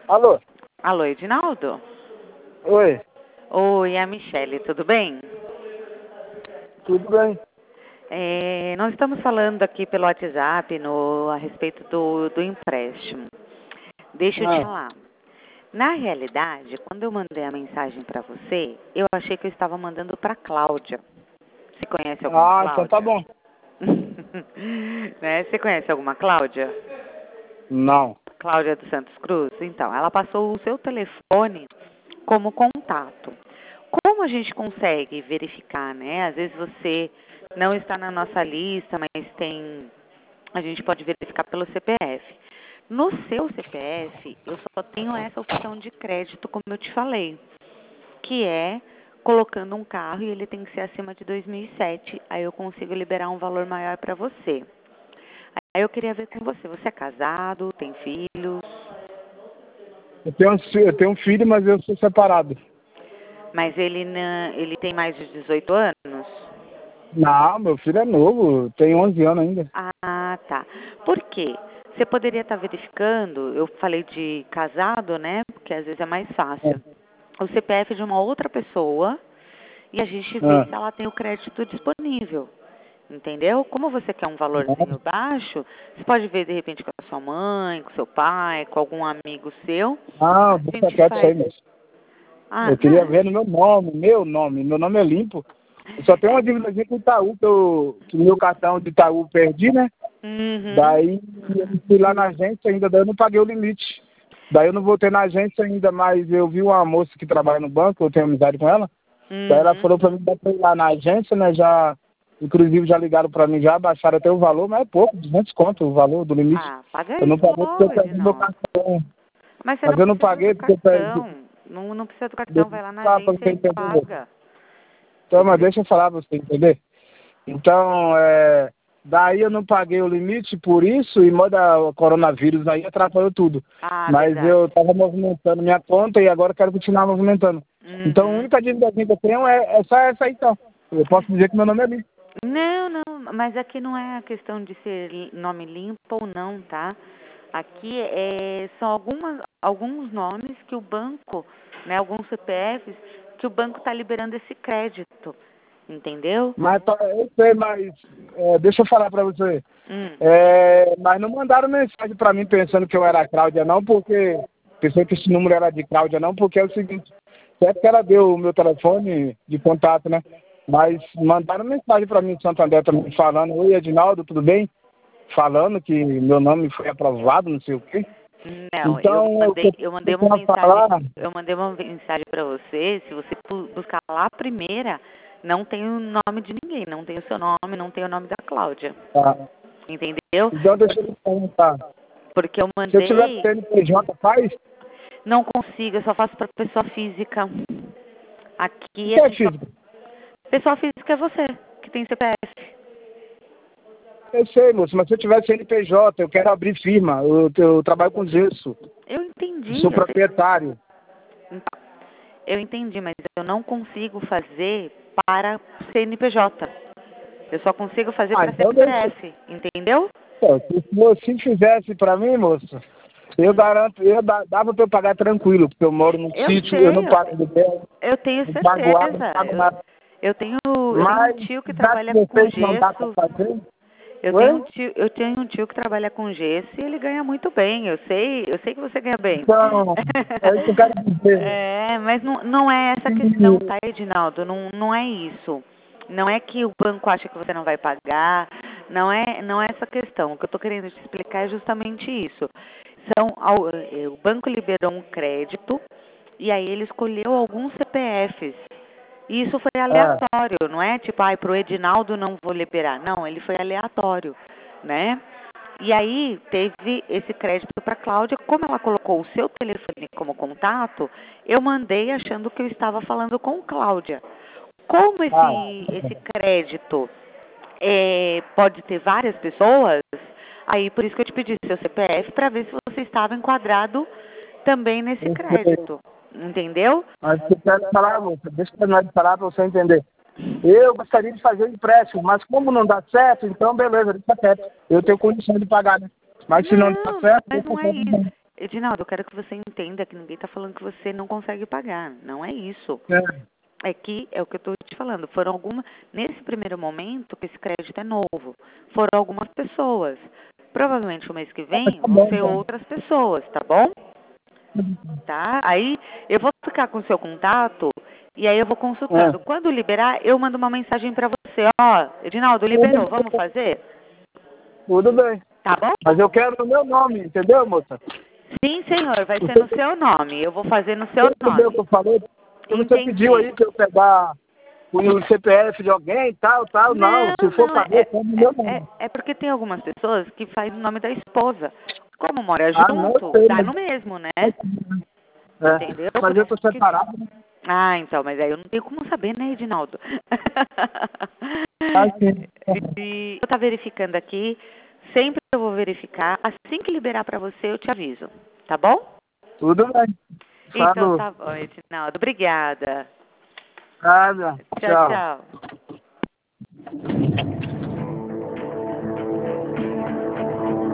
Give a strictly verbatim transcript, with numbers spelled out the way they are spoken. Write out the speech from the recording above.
Alô? Alô, Edinaldo? Oi. Oi, é a Michele, tudo bem? Tudo bem? É, nós estamos falando aqui pelo WhatsApp no, a respeito do, do empréstimo. Deixa eu te Ah, falar. Na realidade, quando eu mandei a mensagem para você, eu achei que eu estava mandando para Cláudia. Você conhece alguma ah, então tá Cláudia? bom. Né? Você conhece alguma Cláudia? Não. Cláudia dos Santos Cruz? Então, ela passou o seu telefone como contato. Como a gente consegue verificar, né? Às vezes você não está na nossa lista, mas tem, a gente pode verificar pelo C P F. No seu C P F, eu só tenho essa opção de crédito, como eu te falei, que é colocando um carro e ele tem que ser acima de dois mil e sete, aí eu consigo liberar um valor maior para você. Aí eu queria ver com você, você é casado, tem filhos? Eu tenho, um fi- eu tenho um filho, mas eu sou separado. Mas ele, não, ele tem mais de dezoito anos? Não, meu filho é novo, tem onze anos ainda. Ah, tá. Por quê? Você poderia estar verificando, eu falei de casado, né? Porque às vezes é mais fácil. O C P F de uma outra pessoa e a gente vê Ah, se ela tem o crédito disponível. Entendeu? Como você quer um valorzinho baixo, você pode ver de repente com a sua mãe, com seu pai, com algum amigo seu. ah, A deixa gente quieto isso aí, faz. moço. Ah, Eu queria não. ver no meu nome, meu nome, meu nome é limpo. Eu só tenho uma dívidazinha com o Itaú, que, eu, que meu cartão de Itaú eu perdi, né? Uhum. Daí eu fui lá na agência ainda, daí eu não paguei o limite. Daí eu não voltei na agência ainda, mas eu vi uma moça que trabalha no banco, eu tenho amizade com ela. Daí ela Uhum. falou pra mim pra ir lá na agência, né? Já, inclusive já ligaram pra mim, já baixaram até o valor, mas é pouco, duzentos conto o valor do limite. Ah, paga Eu não isso paguei porque eu logo, perdi meu Edinaldo. cartão. Mas você Mas não eu não precisa paguei do porque eu perdi. cartão. Não, não precisa do cartão. Deixa Vai lá eu na falar pra agência você e entender. paga. Então, mas deixa eu falar pra você entender. Então, é, daí eu não paguei o limite por isso e manda o coronavírus aí atrapalhou tudo. Ah, Mas verdade. eu estava movimentando minha conta e agora eu quero continuar movimentando. Então, a Uhum. única dívida que eu tenho é, é só essa aí, então. Eu posso dizer que meu nome é Lito. Não, não, mas aqui não é a questão de ser li- nome limpo ou não, tá? Aqui é, são algumas, alguns nomes que o banco, né, alguns C P Fs, que o banco está liberando esse crédito, entendeu? Mas tá, eu sei, mas é, deixa eu falar pra você. Hum. É, mas não mandaram mensagem pra mim pensando que eu era a Cláudia, não, porque pensei que esse número era de Cláudia, não, porque é o seguinte, certo que ela deu o meu telefone de contato, né? Mas mandaram mensagem pra mim de Santander também, falando, oi Edinaldo, tudo bem? Falando que meu nome foi aprovado, não sei o quê. Não, eu Então, o que mandei, eu eu mandei uma tenho a mensagem, falar, eu mandei uma mensagem para você, se você pu- buscar lá a primeira, não tem o nome de ninguém, não tem o seu nome, não tem o nome da Cláudia, tá? entendeu? Então, deixa eu te perguntar. Porque eu Se eu tiver mandei, C N P J, faz? não consigo, eu só faço para pessoa física. O Aqui que a é gente só, físico? pessoa física é você, que tem C P F. Eu sei, moço, mas se eu tiver C N P J, eu quero abrir firma, eu, eu trabalho com gesso, Eu eu entendi, sou eu sei. proprietário. Então, eu entendi, mas eu não consigo fazer para C N P J. Eu só consigo fazer Ah, para então deixa. C P F, entendeu? Pô, se você fizesse pra mim, moço, eu garanto, eu dá- dava pra eu pagar tranquilo, porque eu moro num Eu sítio, eu não sei, eu, pago te- aluguel, eu tenho não pago água, não certeza. pago Eu, nada. eu tenho, eu tenho um Mas, tio que já que trabalha com vocês não dá pra gesso. fazer, Eu tenho um oi? tio, eu tenho um tio que trabalha com gesso e ele ganha muito bem. Eu sei, eu sei que você ganha bem. Então, é isso que eu quero dizer. É, mas não, não é essa questão, Se, tá, Edinaldo? Não, não é isso. Não é que o banco acha que você não vai pagar. Não é, não é essa questão. O que eu estou querendo te explicar é justamente isso. São, ao- eh, o banco liberou um crédito e aí ele escolheu alguns C P Fs. E isso foi é, aleatório, não é tipo, ai, pro Edinaldo não vou liberar. Não, ele foi aleatório, né? E aí teve esse crédito para a Cláudia. Como ela colocou o seu telefone como contato, eu mandei achando que eu estava falando com Cláudia. Como ah, esse, esse crédito é, pode ter várias pessoas, aí por isso que eu te pedi seu C P F para ver se você estava enquadrado também nesse eu sei. crédito. Entendeu? Mas eu quero falar, moça, deixa eu terminar de falar para você entender. Eu gostaria de fazer um empréstimo, mas como não dá certo, então beleza, deixa quieto. Eu tenho condição de pagar, né? Mas se não dá Não, certo, mas deixa não é quieto. isso. Não. Edinaldo, eu quero que você entenda que ninguém está falando que você não consegue pagar. Não é isso. É. É que, é o que eu estou te falando, foram algumas, nesse primeiro momento, que esse crédito é novo, foram algumas pessoas. Provavelmente o mês que vem Tá vão bom, ser então. outras pessoas, tá bom? Tá? Aí eu vou ficar com o seu contato e aí eu vou consultando. É. Quando liberar, eu mando uma mensagem para você. Ó, Edinaldo, liberou, vamos fazer? Tudo bem. Tá bom? Mas eu quero no meu nome, entendeu, moça? Sim, senhor, vai ser no seu nome. Eu vou fazer no seu Você entendeu o que nome. eu falei? Porque você pediu Entendi. aí que eu pegar o C P F de alguém, tal, tal. Não, Não, se for não, pra é, mim, eu quero no meu é, nome. é, é porque tem algumas pessoas que fazem o nome da esposa. Como mora Ah, não, eu junto, sei, dá mas... no mesmo, né? É. Entendeu? Mas Por eu tô isso que... separado, né? Ah, então, mas aí eu não tenho como saber, né, Edinaldo? Ah, sim. E eu tá verificando aqui, sempre eu vou verificar. Assim que liberar para você, eu te aviso, tá bom? Tudo bem. Então Falou. tá bom, Edinaldo. Obrigada. Nada. Tchau, Tchau. tchau.